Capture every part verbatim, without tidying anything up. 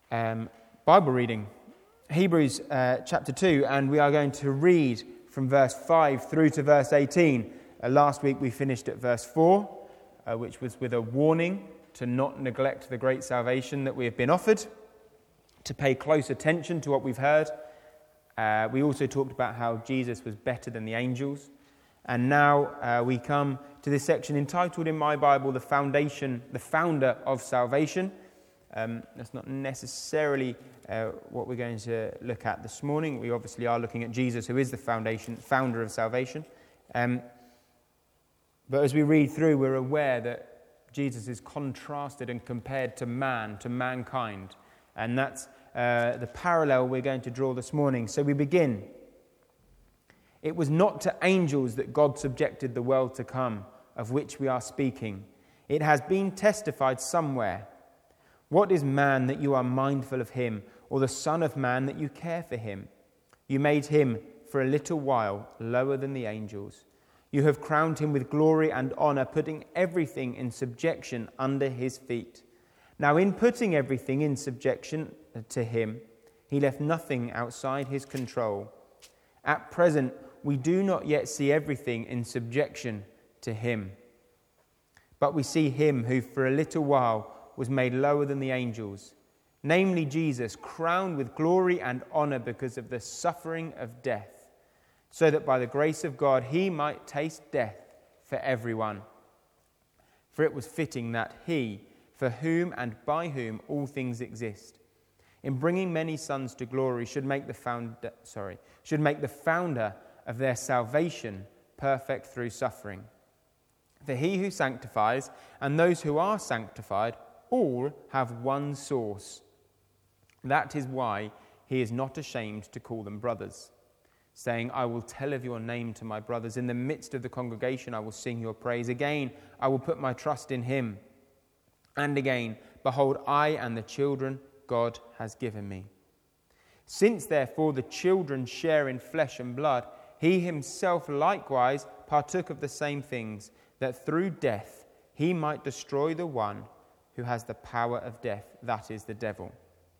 um, Bible reading, Hebrews uh, chapter two, and we are going to read from verse five through to verse eighteen. Uh, last week we finished at verse four, uh, which was with a warning to not neglect the great salvation that we have been offered, to pay close attention to what we've heard. Uh, we also talked about how Jesus was better than the angels. And now uh, we come to this section entitled in my Bible, The Foundation, the Founder of Salvation. Um, that's not necessarily uh, what we're going to look at this morning. We obviously are looking at Jesus, who is the foundation, founder of salvation. Um, but as we read through, we're aware that Jesus is contrasted and compared to man, to mankind. And that's uh, the parallel we're going to draw this morning. So we begin. It was not to angels that God subjected the world to come, of which we are speaking. It has been testified somewhere. What is man that you are mindful of him, or the Son of Man that you care for him? You made him for a little while lower than the angels. You have crowned him with glory and honor, putting everything in subjection under his feet. Now in putting everything in subjection to him, he left nothing outside his control. At present, we do not yet see everything in subjection to him. But we see him who for a little while was made lower than the angels, namely Jesus, crowned with glory and honor because of the suffering of death, so that by the grace of God he might taste death for everyone. For it was fitting that he, for whom and by whom all things exist, in bringing many sons to glory, should make the founder, sorry, should make the founder of their salvation perfect through suffering. For he who sanctifies and those who are sanctified all have one source. That is why he is not ashamed to call them brothers, saying, I will tell of your name to my brothers. In the midst of the congregation I will sing your praise. Again, I will put my trust in him. And again, behold, I and the children God has given me. Since therefore the children share in flesh and blood, he himself likewise partook of the same things, that through death he might destroy the one who has the power of death, that is the devil,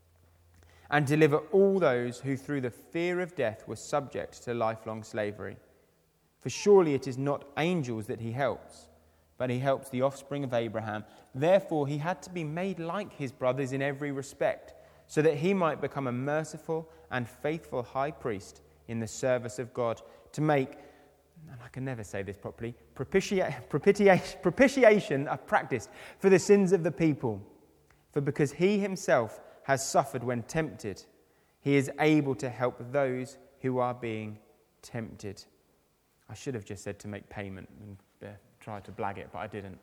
and deliver all those who through the fear of death were subject to lifelong slavery. For surely it is not angels that he helps, but he helps the offspring of Abraham. Therefore he had to be made like his brothers in every respect, so that he might become a merciful and faithful high priest in the service of God, to make, and I can never say this properly, propitiation, propitiation, propitiation a practice for the sins of the people. For because he himself has suffered when tempted, he is able to help those who are being tempted. I should have just said to make payment and uh, tried to blag it, but I didn't.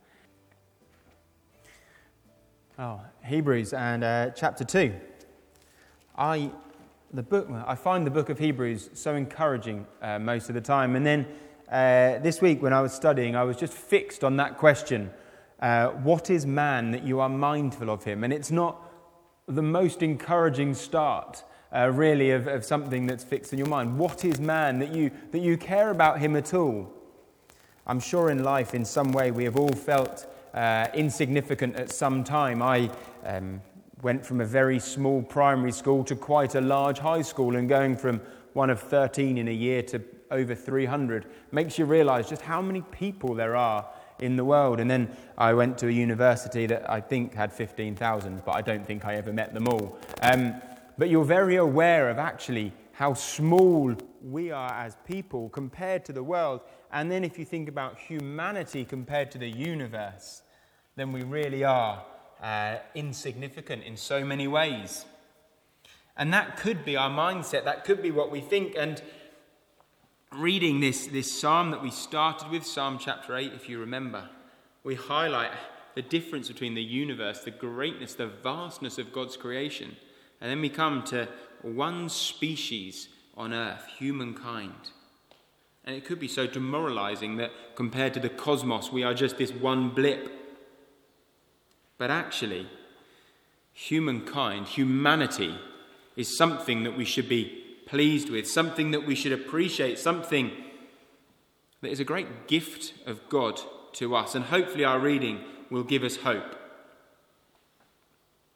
Oh, Hebrews and uh, chapter two. I... The book, I find the book of Hebrews so encouraging uh, most of the time. And then uh, this week when I was studying, I was just fixed on that question. Uh, what is man that you are mindful of him? And it's not the most encouraging start, uh, really, of, of something that's fixed in your mind. What is man that you that you care about him at all? I'm sure in life, in some way, we have all felt uh, insignificant at some time. I... Um, went from a very small primary school to quite a large high school, and going from one of thirteen in a year to over three hundred makes you realise just how many people there are in the world. And then I went to a university that I think had fifteen thousand, but I don't think I ever met them all. Um, but you're very aware of actually how small we are as people compared to the world. And then if you think about humanity compared to the universe, then we really are Uh, insignificant in so many ways. And that could be our mindset, that could be what we think. And reading this, this psalm that we started with, Psalm chapter eight, if you remember, we highlight the difference between the universe, the greatness, the vastness of God's creation. And then we come to one species on earth, humankind. And it could be so demoralizing that compared to the cosmos, we are just this one blip. But actually, humankind, humanity, is something that we should be pleased with, something that we should appreciate, something that is a great gift of God to us. And hopefully our reading will give us hope.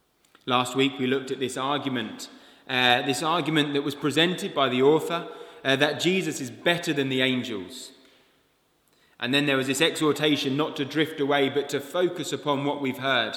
Last week we looked at this argument, uh, this argument that was presented by the author, uh, that Jesus is better than the angels. And then there was this exhortation not to drift away, but to focus upon what we've heard.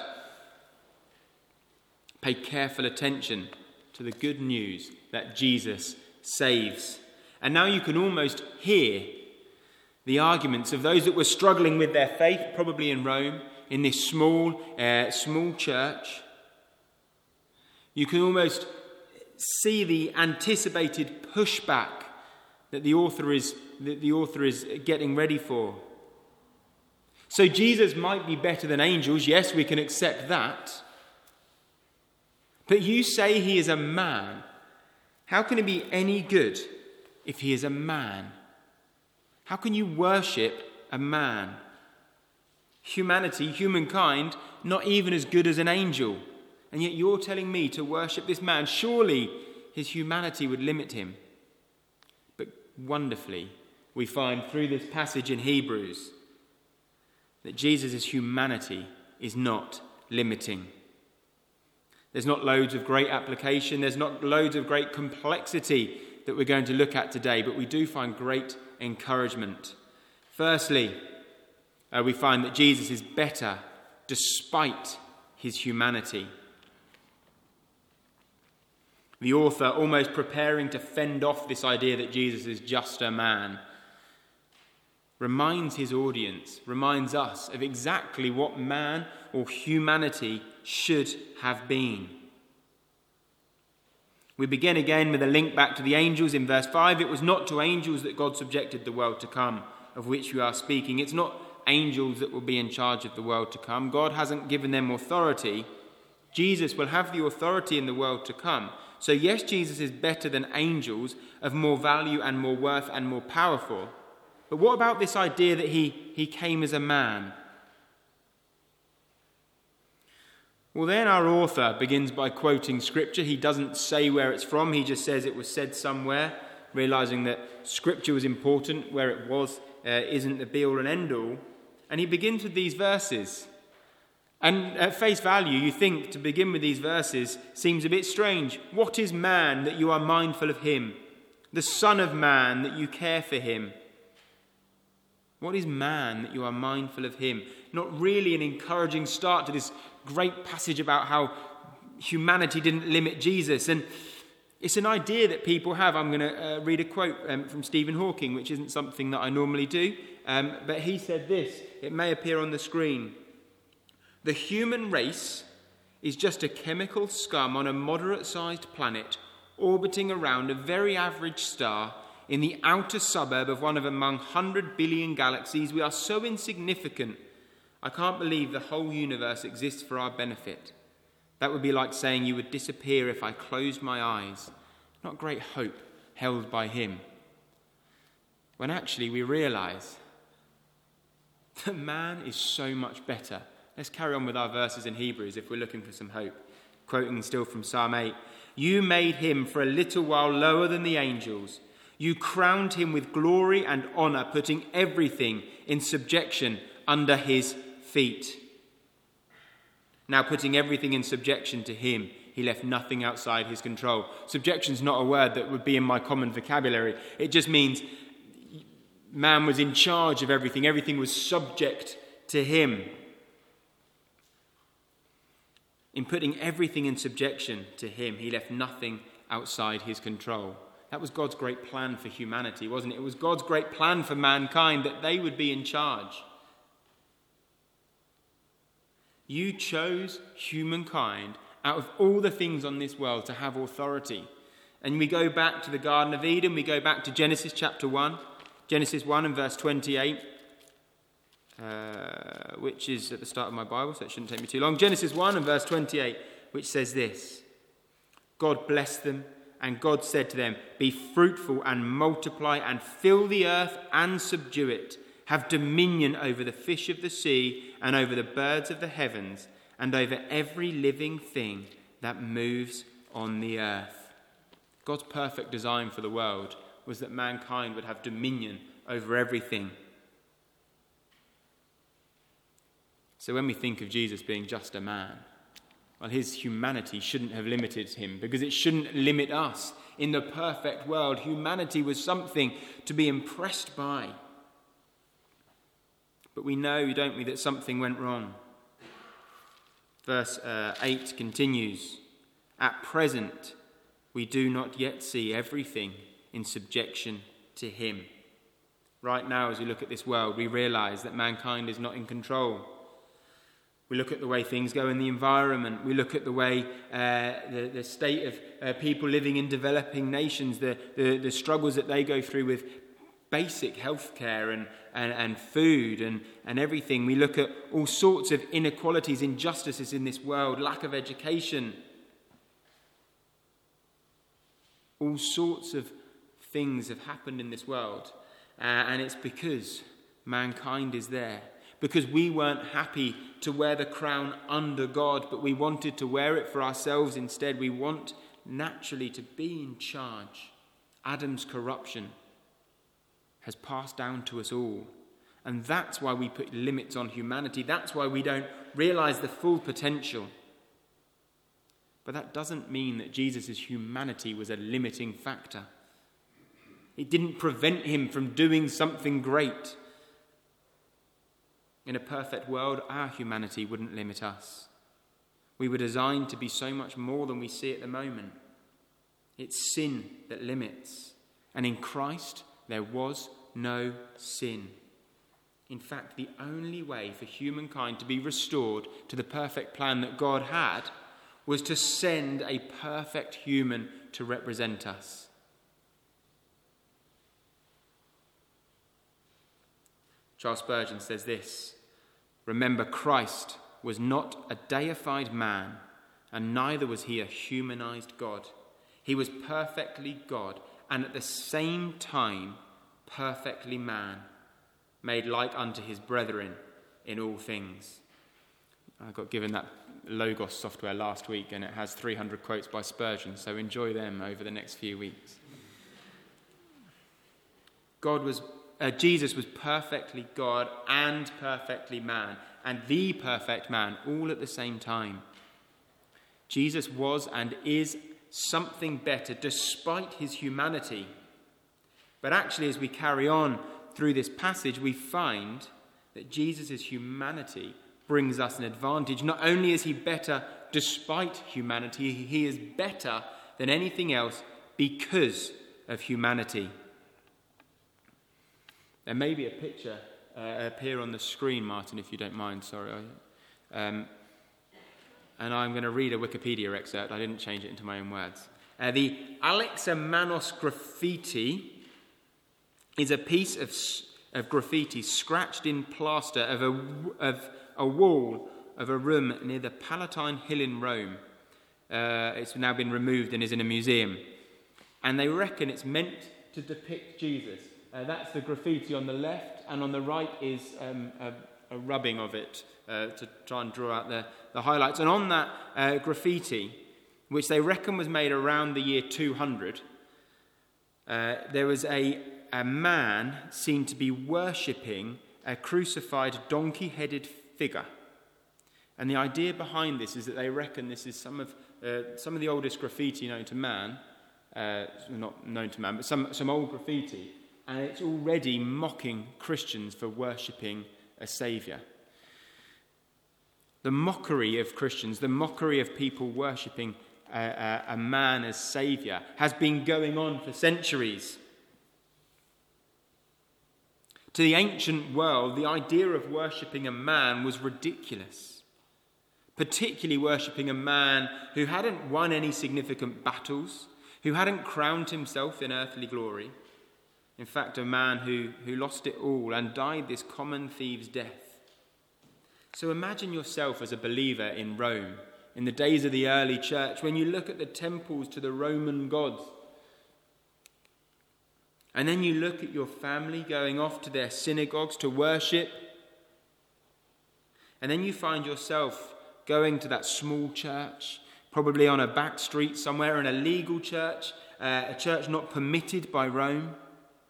Pay careful attention to the good news that Jesus saves. And now you can almost hear the arguments of those that were struggling with their faith, probably in Rome, in this small, uh, small church. You can almost see the anticipated pushback that the author is that the author is getting ready for. So Jesus might be better than angels. Yes, we can accept that. But you say he is a man. How can he be any good if he is a man? How can you worship a man? Humanity, humankind, not even as good as an angel. And yet you're telling me to worship this man. Surely his humanity would limit him. But wonderfully, we find through this passage in Hebrews that Jesus' humanity is not limiting. There's not loads of great application. There's not loads of great complexity that we're going to look at today, but we do find great encouragement. Firstly, uh, we find that Jesus is better despite his humanity. The author, almost preparing to fend off this idea that Jesus is just a man, reminds his audience, reminds us of exactly what man or humanity should have been. We begin again with a link back to the angels in verse five. It was not to angels that God subjected the world to come, of which we are speaking. It's not angels that will be in charge of the world to come. God hasn't given them authority. Jesus will have the authority in the world to come. So yes, Jesus is better than angels, of more value and more worth and more powerful. But what about this idea that he, he came as a man? Well, then our author begins by quoting scripture. He doesn't say where it's from. He just says it was said somewhere, realizing that scripture was important. Where it was uh, isn't the be-all and end-all. And he begins with these verses. And at face value, you think to begin with these verses seems a bit strange. What is man that you are mindful of him? The Son of Man that you care for him? What is man that you are mindful of him? Not really an encouraging start to this great passage about how humanity didn't limit Jesus. And it's an idea that people have. I'm going to uh, read a quote um, from Stephen Hawking, which isn't something that I normally do. Um, but he said this. It may appear on the screen. The human race is just a chemical scum on a moderate-sized planet orbiting around a very average star in the outer suburb of one of among one hundred billion galaxies. We are so insignificant, I can't believe the whole universe exists for our benefit. That would be like saying you would disappear if I closed my eyes. Not great hope held by him. When actually we realise that man is so much better. Let's carry on with our verses in Hebrews if we're looking for some hope. Quoting still from Psalm eight. You made him for a little while lower than the angels. You crowned him with glory and honour, putting everything in subjection under his feet. Now putting everything in subjection to him, he left nothing outside his control. Subjection's not a word that would be in my common vocabulary. It just means man was in charge of everything. Everything was subject to him. In putting everything in subjection to him, he left nothing outside his control. That was God's great plan for humanity, wasn't it? It was God's great plan for mankind that they would be in charge. You chose humankind out of all the things on this world to have authority. And we go back to the Garden of Eden, we go back to Genesis chapter one, Genesis one and verse twenty-eight, uh, which is at the start of my Bible, so it shouldn't take me too long. Genesis one and verse twenty-eight, which says this: God blessed them, and God said to them, be fruitful and multiply and fill the earth and subdue it. Have dominion over the fish of the sea and over the birds of the heavens and over every living thing that moves on the earth. God's perfect design for the world was that mankind would have dominion over everything. So when we think of Jesus being just a man, Well, his humanity shouldn't have limited him, because it shouldn't limit us. In the perfect world, humanity was something to be impressed by. But we know, don't we, that something went wrong. Verse uh, eight continues, "At present, we do not yet see everything in subjection to him." Right now, as we look at this world, we realise that mankind is not in control. We look at the way things go in the environment. We look at the way uh, the, the state of uh, people living in developing nations, the, the, the struggles that they go through with basic healthcare and, and, and food and, and everything. We look at all sorts of inequalities, injustices in this world, lack of education. All sorts of things have happened in this world. Uh, and it's because mankind is there. Because we weren't happy to wear the crown under God, but we wanted to wear it for ourselves instead. We want naturally to be in charge. Adam's corruption has passed down to us all. And that's why we put limits on humanity. That's why we don't realise the full potential. But that doesn't mean that Jesus' humanity was a limiting factor. It didn't prevent him from doing something great. In a perfect world, our humanity wouldn't limit us. We were designed to be so much more than we see at the moment. It's sin that limits. And in Christ, there was no sin. In fact, the only way for humankind to be restored to the perfect plan that God had was to send a perfect human to represent us. Charles Spurgeon says this: "Remember, Christ was not a deified man, and neither was he a humanized God. He was perfectly God, and at the same time perfectly man, made like unto his brethren in all things." I got given that Logos software last week, and it has three hundred quotes by Spurgeon, so enjoy them over the next few weeks. God was Uh, Jesus was perfectly God and perfectly man, and the perfect man, all at the same time. Jesus was and is something better despite his humanity. But actually, as we carry on through this passage, we find that Jesus' humanity brings us an advantage. Not only is he better despite humanity, he is better than anything else because of humanity. There may be a picture uh, appear on the screen, Martin, if you don't mind. Sorry. Um, and I'm going to read a Wikipedia excerpt. I didn't change it into my own words. Uh, the Alexamenos graffiti is a piece of, of graffiti scratched in plaster of a, of a wall of a room near the Palatine Hill in Rome. Uh, it's now been removed and is in a museum. And they reckon it's meant to depict Jesus. Uh, that's the graffiti on the left, and on the right is um, a, a rubbing of it uh, to try and draw out the, the highlights. And on that uh, graffiti, which they reckon was made around the year two hundred, uh, there was a, a man seen to be worshipping a crucified donkey-headed figure. And the idea behind this is that they reckon this is some of uh, some of the oldest graffiti known to man, uh, not known to man, but some, some old graffiti. And it's already mocking Christians for worshipping a saviour. The mockery of Christians, the mockery of people worshipping a, a, a man as saviour has been going on for centuries. To the ancient world, the idea of worshipping a man was ridiculous, particularly worshipping a man who hadn't won any significant battles, who hadn't crowned himself in earthly glory. In fact, a man who, who lost it all and died this common thief's death. So imagine yourself as a believer in Rome, in the days of the early church, when you look at the temples to the Roman gods. And then you look at your family going off to their synagogues to worship. And then you find yourself going to that small church, probably on a back street somewhere, an illegal church, uh, a church not permitted by Rome.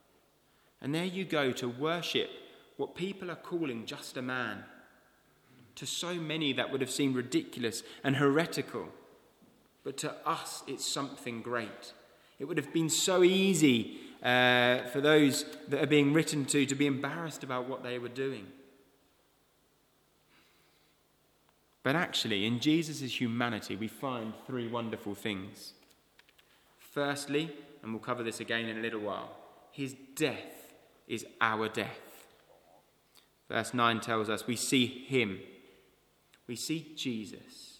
And there you go to worship what people are calling just a man. To so many that would have seemed ridiculous and heretical. But to us, it's something great. It would have been so easy uh, for those that are being written to to be embarrassed about what they were doing. But actually, in Jesus' humanity, we find three wonderful things. Firstly, and we'll cover this again in a little while, his death is our death. Verse nine tells us we see him. We see Jesus,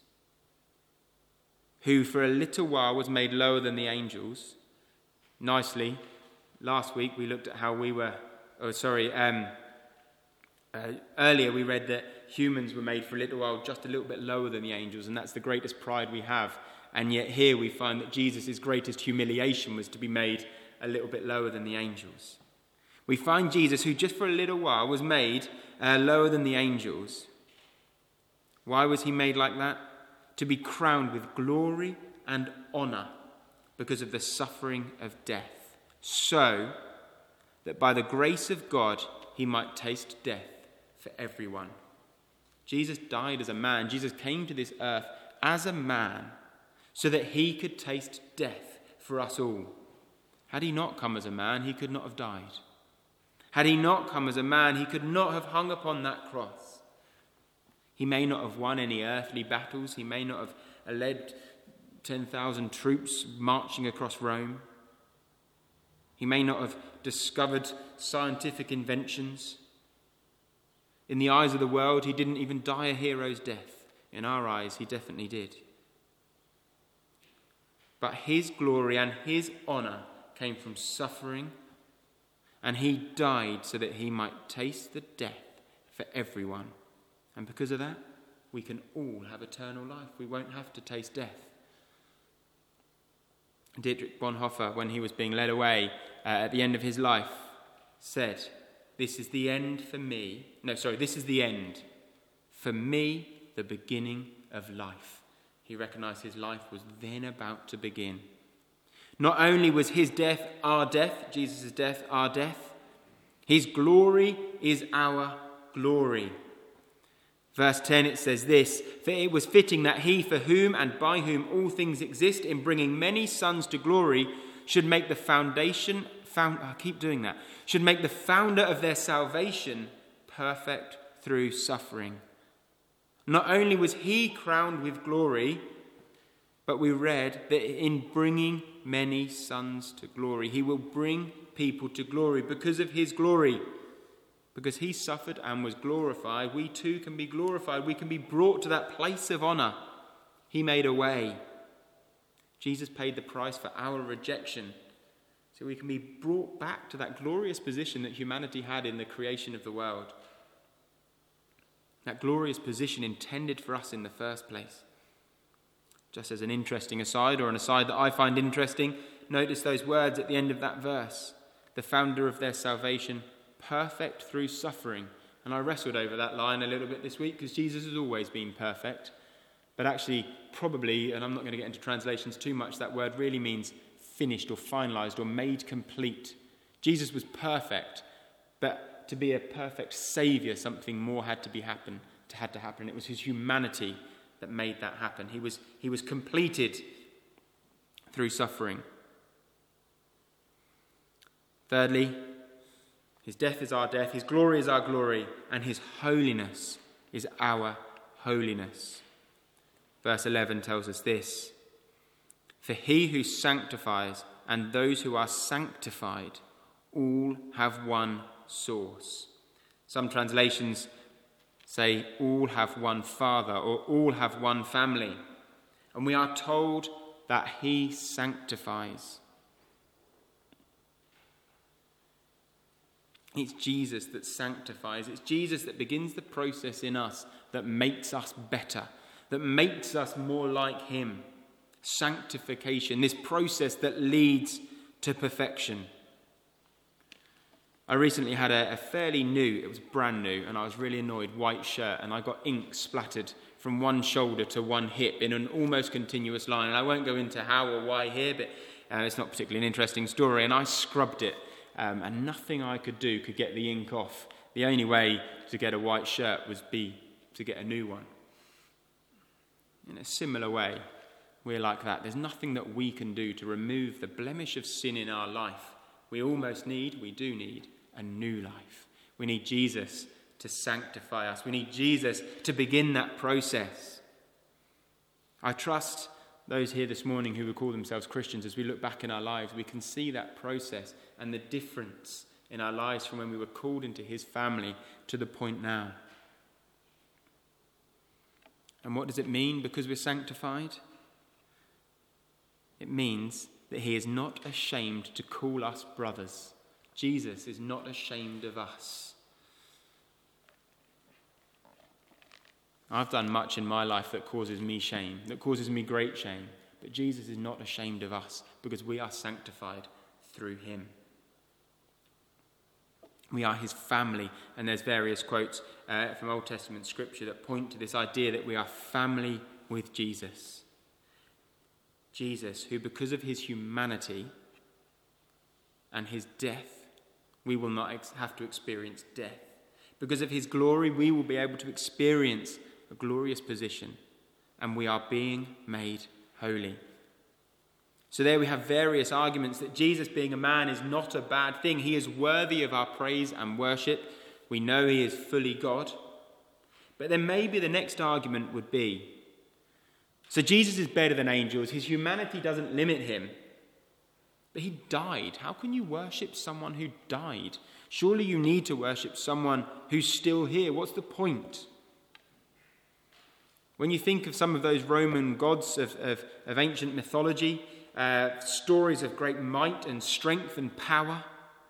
who for a little while was made lower than the angels. Nicely, last week we looked at how we were, oh sorry, um, uh, earlier we read that humans were made for a little while just a little bit lower than the angels, and that's the greatest pride we have. And yet here we find that Jesus' greatest humiliation was to be made a little bit lower than the angels. We find Jesus, who just for a little while was made uh, lower than the angels. Why was he made like that? To be crowned with glory and honour because of the suffering of death, so that by the grace of God he might taste death for everyone. Jesus died as a man. Jesus came to this earth as a man so that he could taste death for us all. Had he not come as a man, he could not have died. Had he not come as a man, he could not have hung upon that cross. He may not have won any earthly battles. He may not have led ten thousand troops marching across Rome. He may not have discovered scientific inventions. In the eyes of the world, he didn't even die a hero's death. In our eyes, he definitely did. But his glory and his honour came from suffering, and he died so that he might taste the death for everyone. And because of that, we can all have eternal life. We won't have to taste death. Dietrich Bonhoeffer, when he was being led away uh, at the end of his life, said, "This is the end for me." No, sorry, this is the end. For me, the beginning of life. He recognised his life was then about to begin. Not only was his death our death, Jesus' death our death, his glory is our glory. Verse ten, it says this, "For it was fitting that he, for whom and by whom all things exist, in bringing many sons to glory, should make the foundation, found, I keep doing that, should make the founder of their salvation perfect through suffering." Not only was he crowned with glory, but we read that in bringing many sons to glory, he will bring people to glory because of his glory. Because he suffered and was glorified, we too can be glorified. We can be brought to that place of honour. He made a way. Jesus paid the price for our rejection, so we can be brought back to that glorious position that humanity had in the creation of the world. That glorious position intended for us in the first place. Just as an interesting aside, or an aside that I find interesting, notice those words at the end of that verse. The founder of their salvation, perfect through suffering. And I wrestled over that line a little bit this week because Jesus has always been perfect. But actually, probably, and I'm not going to get into translations too much, that word really means finished or finalised or made complete. Jesus was perfect, but to be a perfect saviour, something more had to be happen, had to happen. It was his humanity that made that happen. He was, he was completed through suffering. Thirdly, his death is our death, his glory is our glory, and his holiness is our holiness. Verse eleven tells us this, "For he who sanctifies and those who are sanctified all have one source." Some translations say all have one father or all have one family. And we are told that he sanctifies. It's Jesus that sanctifies. It's Jesus that begins the process in us that makes us better, that makes us more like him. Sanctification, this process that leads to perfection. I recently had a, a fairly new, it was brand new, and I was really annoyed, white shirt, and I got ink splattered from one shoulder to one hip in an almost continuous line. And I won't go into how or why here, but uh, it's not particularly an interesting story. And I scrubbed it, um, and nothing I could do could get the ink off. The only way to get a white shirt was be to get a new one. In a similar way, we're like that. There's nothing that we can do to remove the blemish of sin in our life. We almost need, we do need, a new life. We need Jesus to sanctify us. We need Jesus to begin that process. I trust those here this morning who would call themselves Christians, as we look back in our lives, we can see that process and the difference in our lives from when we were called into his family to the point now. And what does it mean because we're sanctified? It means that he is not ashamed to call us brothers. Jesus is not ashamed of us. I've done much in my life that causes me shame, that causes me great shame. But Jesus is not ashamed of us because we are sanctified through him. We are his family, and there's various quotes uh, from Old Testament scripture that point to this idea that we are family with Jesus. Jesus, who because of his humanity and his death, we will not ex- have to experience death. Because of his glory, we will be able to experience a glorious position, and we are being made holy. So there we have various arguments that Jesus being a man is not a bad thing. He is worthy of our praise and worship. We know he is fully God. But then maybe the next argument would be, so Jesus is better than angels. His humanity doesn't limit him. But he died. How can you worship someone who died? Surely you need to worship someone who's still here. What's the point? When you think of some of those Roman gods of, of, of ancient mythology, uh, stories of great might and strength and power,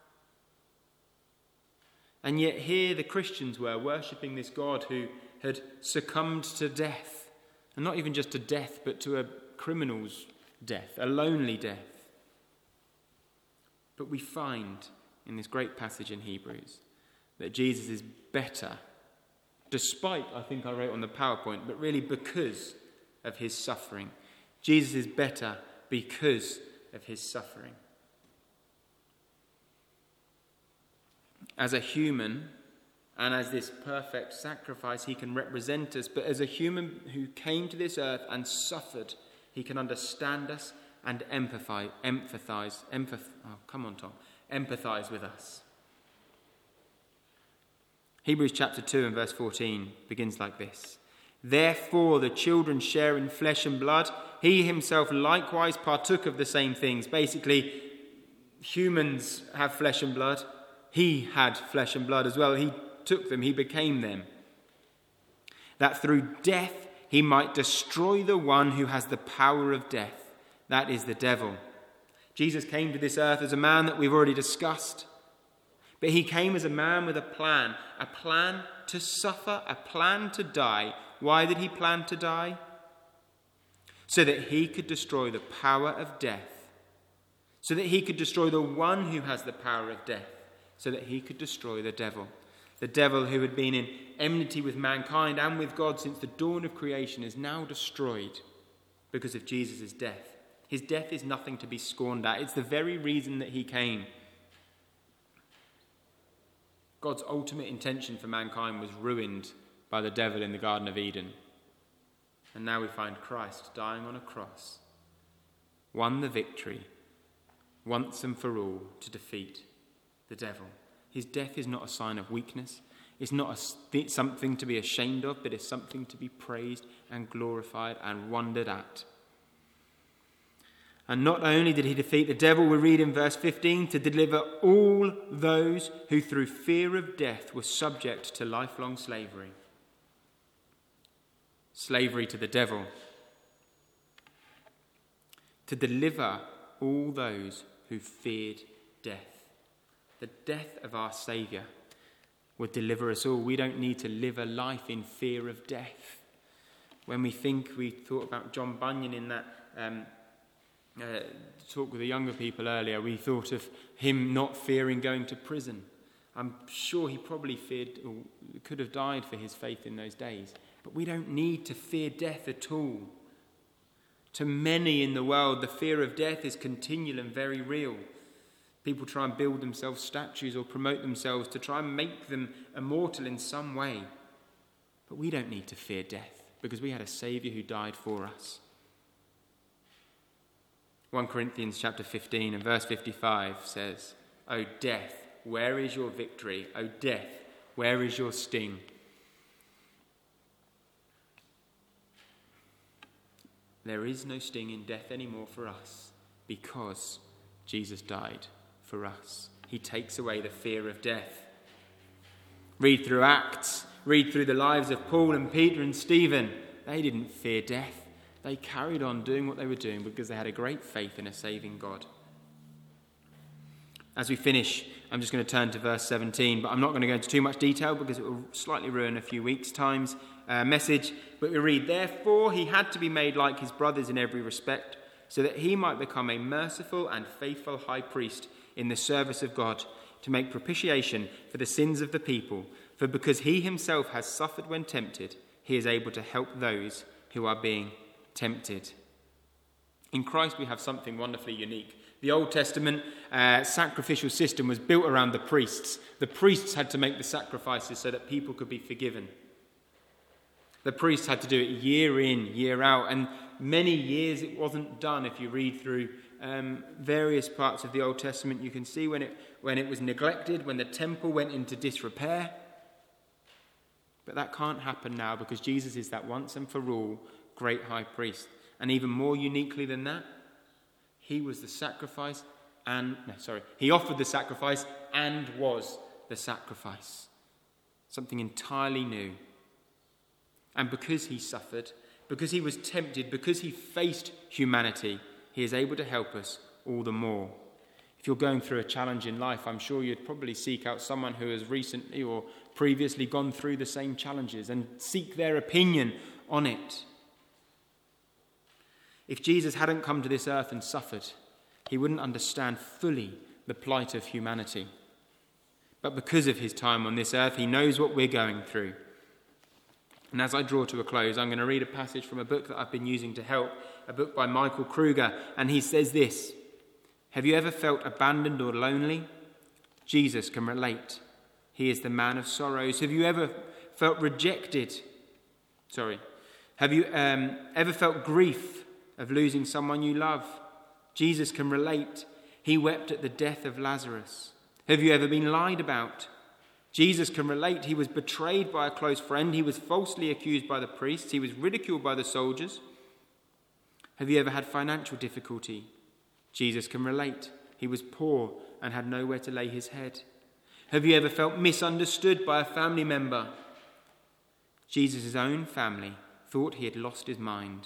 and yet here the Christians were worshipping this God who had succumbed to death, and not even just to death, but to a criminal's death, a lonely death. But we find in this great passage in Hebrews that Jesus is better, despite, I think I wrote on the PowerPoint, but really because of his suffering. Jesus is better because of his suffering. As a human, and as this perfect sacrifice, he can represent us. But as a human who came to this earth and suffered, he can understand us and empathize, empathize, empath, oh, come on, Tom, empathize with us. Hebrews chapter two and verse fourteen begins like this. Therefore the children share in flesh and blood. He himself likewise partook of the same things. Basically, humans have flesh and blood. He had flesh and blood as well. He took them. He became them. That through death he might destroy the one who has the power of death. That is the devil. Jesus came to this earth as a man that we've already discussed. But he came as a man with a plan, a plan to suffer, a plan to die. Why did he plan to die? So that he could destroy the power of death. So that he could destroy the one who has the power of death. So that he could destroy the devil. The devil who had been in enmity with mankind and with God since the dawn of creation is now destroyed because of Jesus' death. His death is nothing to be scorned at. It's the very reason that he came. God's ultimate intention for mankind was ruined by the devil in the Garden of Eden. And now we find Christ dying on a cross, won the victory once and for all to defeat the devil. His death is not a sign of weakness. It's not a, something to be ashamed of, but it's something to be praised and glorified and wondered at. And not only did he defeat the devil, we read in verse fifteen, to deliver all those who through fear of death were subject to lifelong slavery. Slavery to the devil. To deliver all those who feared death. The death of our Saviour would deliver us all. We don't need to live a life in fear of death. When we think, we thought about John Bunyan in that um, uh, talk with the younger people earlier, we thought of him not fearing going to prison. I'm sure he probably feared, or could have died for his faith in those days. But we don't need to fear death at all. To many in the world, the fear of death is continual and very real. People try and build themselves statues or promote themselves to try and make them immortal in some way. But we don't need to fear death because we had a Saviour who died for us. First Corinthians chapter fifteen and verse fifty-five says, "O death, where is your victory? O death, where is your sting?" There is no sting in death anymore for us because Jesus died for us. He takes away the fear of death. Read through Acts, read through the lives of Paul and Peter and Stephen. They didn't fear death. They carried on doing what they were doing because they had a great faith in a saving God. As we finish, I'm just going to turn to verse seventeen, but I'm not going to go into too much detail because it will slightly ruin a few weeks' time's uh, message. But we read, "Therefore he had to be made like his brothers in every respect, so that he might become a merciful and faithful high priest in the service of God, to make propitiation for the sins of the people. For because he himself has suffered when tempted, he is able to help those who are being tempted." In Christ we have something wonderfully unique. The Old Testament uh, sacrificial system was built around the priests. The priests had to make the sacrifices so that people could be forgiven. The priests had to do it year in, year out, and many years it wasn't done. If you read through um, various parts of the Old Testament, you can see when it, when it was neglected, when the temple went into disrepair. But that can't happen now because Jesus is that once and for all great high priest. And even more uniquely than that, he was the sacrifice and, no, sorry, he offered the sacrifice and was the sacrifice. Something entirely new. And because he suffered, because he was tempted, because he faced humanity, he is able to help us all the more. If you're going through a challenge in life, I'm sure you'd probably seek out someone who has recently or previously gone through the same challenges and seek their opinion on it. If Jesus hadn't come to this earth and suffered, he wouldn't understand fully the plight of humanity. But because of his time on this earth, he knows what we're going through. And as I draw to a close, I'm going to read a passage from a book that I've been using to help, a book by Michael Kruger, and he says this: "Have you ever felt abandoned or lonely? Jesus can relate. He is the man of sorrows. Have you ever felt rejected? Sorry. Have you um, ever felt grief of losing someone you love? Jesus can relate. He wept at the death of Lazarus. Have you ever been lied about? Jesus can relate. He was betrayed by a close friend. He was falsely accused by the priests. He was ridiculed by the soldiers. Have you ever had financial difficulty? Jesus can relate. He was poor and had nowhere to lay his head. Have you ever felt misunderstood by a family member? Jesus' own family thought he had lost his mind.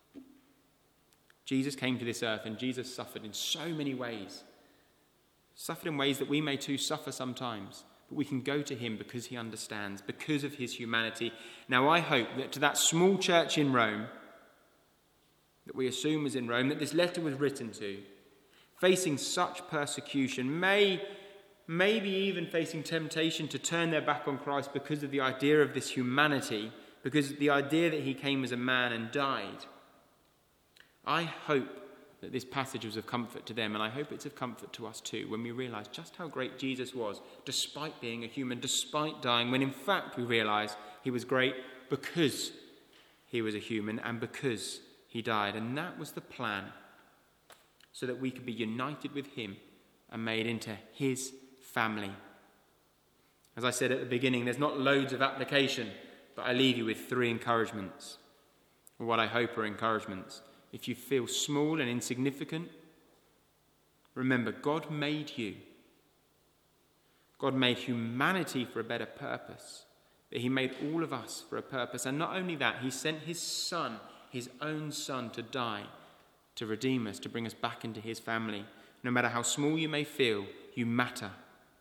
Jesus came to this earth and Jesus suffered in so many ways. Suffered in ways that we may too suffer sometimes. But we can go to him because he understands, because of his humanity. Now I hope that to that small church in Rome, that we assume was in Rome, that this letter was written to, facing such persecution, may, maybe even facing temptation to turn their back on Christ because of the idea of this humanity, because of the idea that he came as a man and died. I hope that this passage was of comfort to them, and I hope it's of comfort to us too, when we realise just how great Jesus was, despite being a human, despite dying, when in fact we realise he was great because he was a human and because he died. And that was the plan, so that we could be united with him and made into his family. As I said at the beginning, there's not loads of application, but I leave you with three encouragements, or what I hope are encouragements. If you feel small and insignificant, remember God made you. God made humanity for a better purpose. But he made all of us for a purpose. And not only that, he sent his son, his own son, to die, to redeem us, to bring us back into his family. No matter how small you may feel, you matter.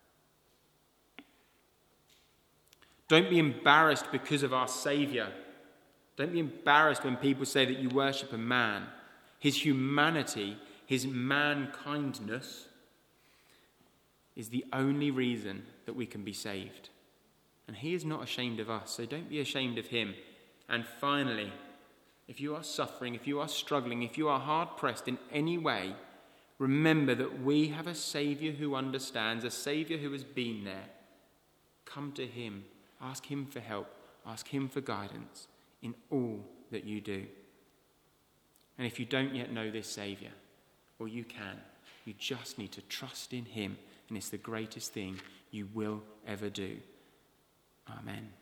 Don't be embarrassed because of our Saviour. Don't be embarrassed when people say that you worship a man. His humanity, his man-kindness is the only reason that we can be saved. And he is not ashamed of us, so don't be ashamed of him. And finally, if you are suffering, if you are struggling, if you are hard-pressed in any way, remember that we have a Saviour who understands, a Saviour who has been there. Come to him. Ask him for help. Ask him for guidance in all that you do. And if you don't yet know this Saviour, or you can, you just need to trust in him, and it's the greatest thing you will ever do. Amen.